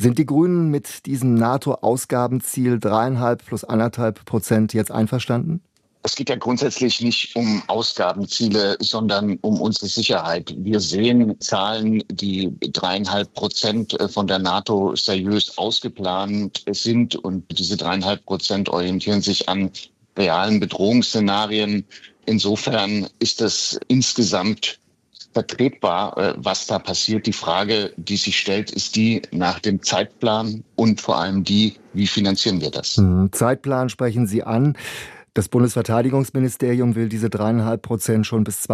Sind die Grünen mit diesem NATO-Ausgabenziel 3,5 plus 1,5% jetzt einverstanden? Es geht ja grundsätzlich nicht um Ausgabenziele, sondern um unsere Sicherheit. Wir sehen Zahlen, die 3,5% von der NATO seriös ausgeplant sind. Und diese 3,5% orientieren sich an realen Bedrohungsszenarien. Insofern ist das insgesamt vertretbar, was da passiert. Die Frage, die sich stellt, ist die nach dem Zeitplan und vor allem die, wie finanzieren wir das? Zeitplan sprechen Sie an. Das Bundesverteidigungsministerium will diese 3,5% schon bis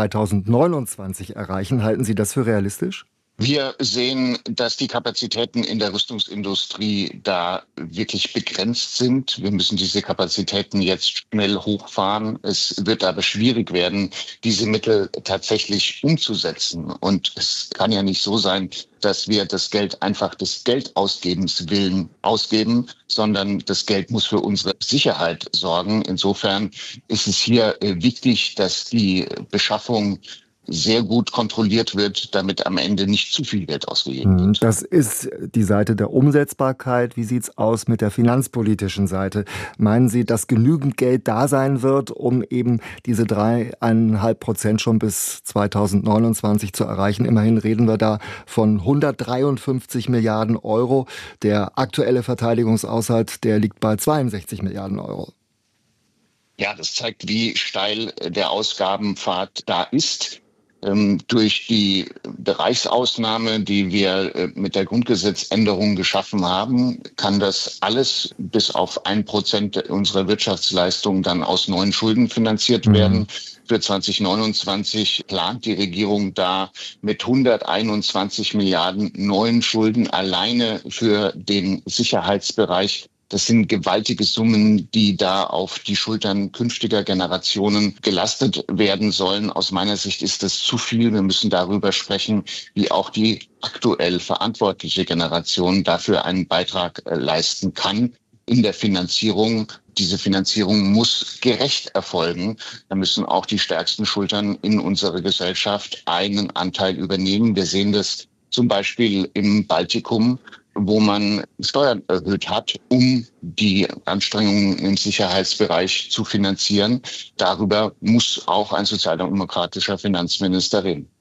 2029 erreichen. Halten Sie das für realistisch? Wir sehen, dass die Kapazitäten in der Rüstungsindustrie da wirklich begrenzt sind. Wir müssen diese Kapazitäten jetzt schnell hochfahren. Es wird aber schwierig werden, diese Mittel tatsächlich umzusetzen. Und es kann ja nicht so sein, dass wir das Geld einfach des Geldausgebens willen ausgeben, sondern das Geld muss für unsere Sicherheit sorgen. Insofern ist es hier wichtig, dass die Beschaffung sehr gut kontrolliert wird, damit am Ende nicht zu viel Geld ausgegeben wird. Das ist die Seite der Umsetzbarkeit. Wie sieht's aus mit der finanzpolitischen Seite? Meinen Sie, dass genügend Geld da sein wird, um eben diese 3,5% schon bis 2029 zu erreichen? Immerhin reden wir da von 153 Milliarden Euro. Der aktuelle Verteidigungshaushalt, der liegt bei 62 Milliarden Euro. Ja, das zeigt, wie steil der Ausgabenpfad da ist. Durch die Bereichsausnahme, die wir mit der Grundgesetzänderung geschaffen haben, kann das alles bis auf 1% unserer Wirtschaftsleistung dann aus neuen Schulden finanziert werden. Für 2029 plant die Regierung da mit 121 Milliarden neuen Schulden alleine für den Sicherheitsbereich. Das sind gewaltige Summen, die da auf die Schultern künftiger Generationen gelastet werden sollen. Aus meiner Sicht ist das zu viel. Wir müssen darüber sprechen, wie auch die aktuell verantwortliche Generation dafür einen Beitrag leisten kann in der Finanzierung. Diese Finanzierung muss gerecht erfolgen. Da müssen auch die stärksten Schultern in unserer Gesellschaft einen Anteil übernehmen. Wir sehen das zum Beispiel im Baltikum, wo man Steuern erhöht hat, um die Anstrengungen im Sicherheitsbereich zu finanzieren. Darüber muss auch ein sozialdemokratischer Finanzminister reden.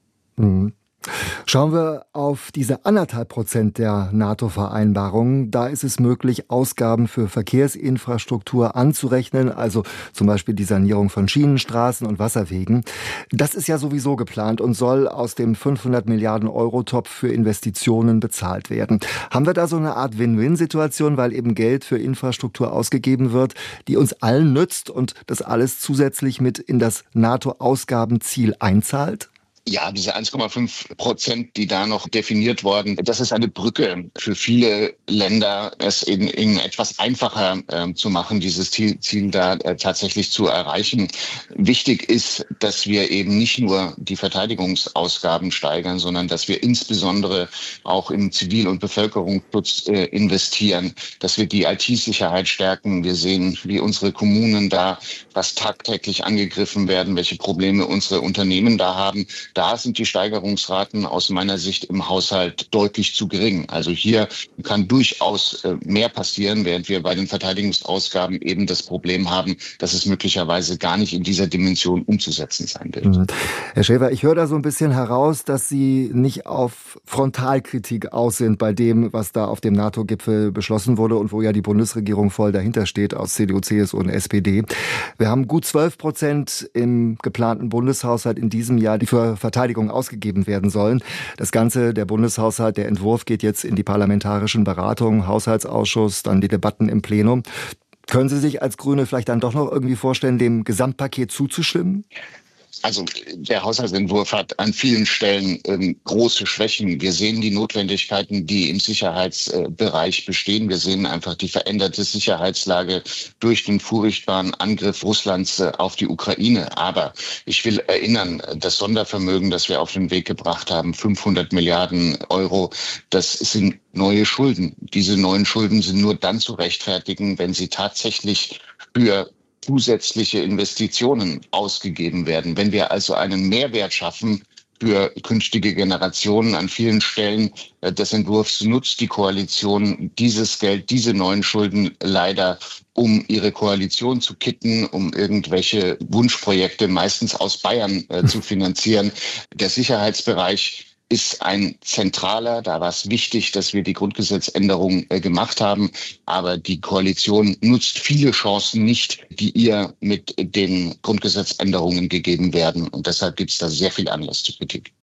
Schauen wir auf diese 1,5% der NATO-Vereinbarung. Da ist es möglich, Ausgaben für Verkehrsinfrastruktur anzurechnen, also zum Beispiel die Sanierung von Schienenstraßen und Wasserwegen. Das ist ja sowieso geplant und soll aus dem 500 Milliarden Euro-Topf für Investitionen bezahlt werden. Haben wir da so eine Art Win-Win-Situation, weil eben Geld für Infrastruktur ausgegeben wird, die uns allen nützt und das alles zusätzlich mit in das NATO-Ausgabenziel einzahlt? Ja, diese 1,5%, die da noch definiert worden, das ist eine Brücke für viele Länder, es in etwas einfacher zu machen, dieses Ziel da tatsächlich zu erreichen. Wichtig ist, dass wir eben nicht nur die Verteidigungsausgaben steigern, sondern dass wir insbesondere auch in Zivil- und Bevölkerungsschutz investieren, dass wir die IT-Sicherheit stärken. Wir sehen, wie unsere Kommunen da fast tagtäglich angegriffen werden, welche Probleme unsere Unternehmen da haben. Da sind die Steigerungsraten aus meiner Sicht im Haushalt deutlich zu gering. Also hier kann durchaus mehr passieren, während wir bei den Verteidigungsausgaben eben das Problem haben, dass es möglicherweise gar nicht in dieser Dimension umzusetzen sein wird. Herr Schäfer, ich höre da so ein bisschen heraus, dass Sie nicht auf Frontalkritik aus sind bei dem, was da auf dem NATO-Gipfel beschlossen wurde und wo ja die Bundesregierung voll dahinter steht aus CDU, CSU und SPD. Wir haben gut 12% im geplanten Bundeshaushalt in diesem Jahr, die für Verteidigung ausgegeben werden sollen. Das Ganze, der Bundeshaushalt, der Entwurf geht jetzt in die parlamentarischen Beratungen, Haushaltsausschuss, dann die Debatten im Plenum. Können Sie sich als Grüne vielleicht dann doch noch irgendwie vorstellen, dem Gesamtpaket zuzustimmen? Also der Haushaltsentwurf hat an vielen Stellen große Schwächen. Wir sehen die Notwendigkeiten, die im Sicherheitsbereich bestehen. Wir sehen einfach die veränderte Sicherheitslage durch den furchtbaren Angriff Russlands auf die Ukraine. Aber ich will erinnern, das Sondervermögen, das wir auf den Weg gebracht haben, 500 Milliarden Euro, das sind neue Schulden. Diese neuen Schulden sind nur dann zu rechtfertigen, wenn sie tatsächlich für zusätzliche Investitionen ausgegeben werden. Wenn wir also einen Mehrwert schaffen für künftige Generationen. An vielen Stellen des Entwurfs nutzt die Koalition dieses Geld, diese neuen Schulden leider, um ihre Koalition zu kitten, um irgendwelche Wunschprojekte meistens aus Bayern zu finanzieren. Der Sicherheitsbereich ist ein zentraler. Da war es wichtig, dass wir die Grundgesetzänderung gemacht haben. Aber die Koalition nutzt viele Chancen nicht, die ihr mit den Grundgesetzänderungen gegeben werden. Und deshalb gibt es da sehr viel Anlass zur Kritik.